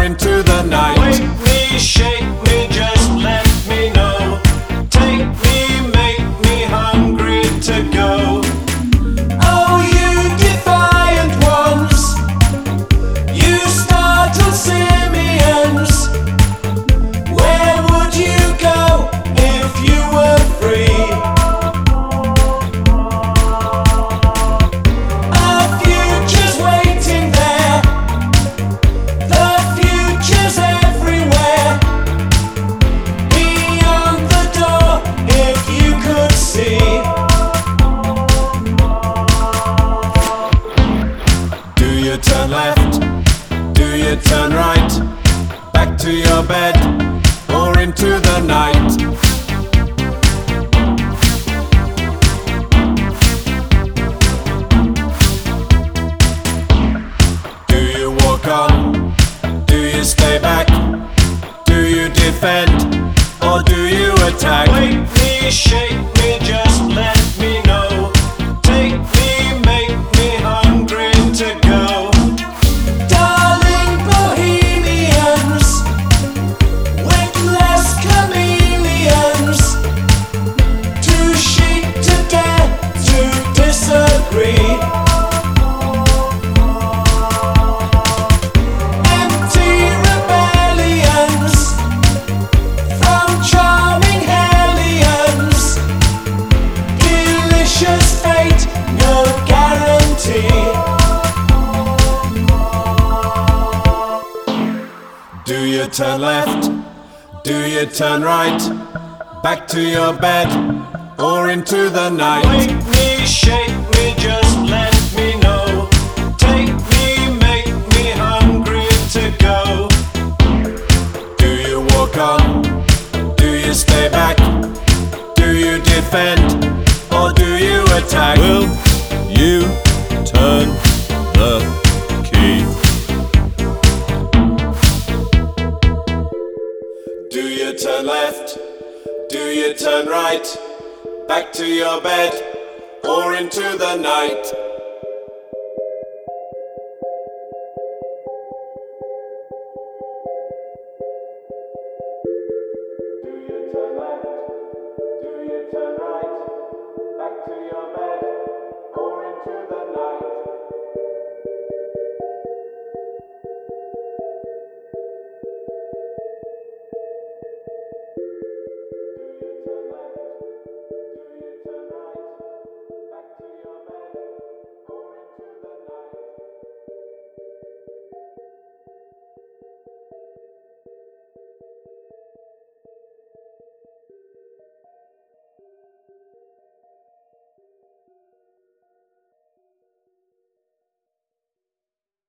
or into the night? Wake me, shake me, just let me know. Take me, make me hungry to go. Oh, you defiant ones, you startled simians. Where would you go if you were free? A future's waiting there, the future's everywhere. Beyond the door, if you could see. Do you turn left? Do you turn right? Back to your bed or into the night? Do you walk on? Do you stay back? Do you defend or do you attack? Wake me, shake me, just let me know. Take me, make me hungry to go. Darling bohemians, witless chameleons, too chic to dare to disagree. Empty rebellions from charming hellions. Delicious fate, no guarantee. Do you turn left? Do you turn right? Back to your bed or into the night? Wake me, shake me, just let me know. Take me, make me hungry to go. Do you walk on? Do you stay back? Do you defend or do you attack? Will you turn the key? Do you turn left? Do you turn right? Back to your bed or into the night?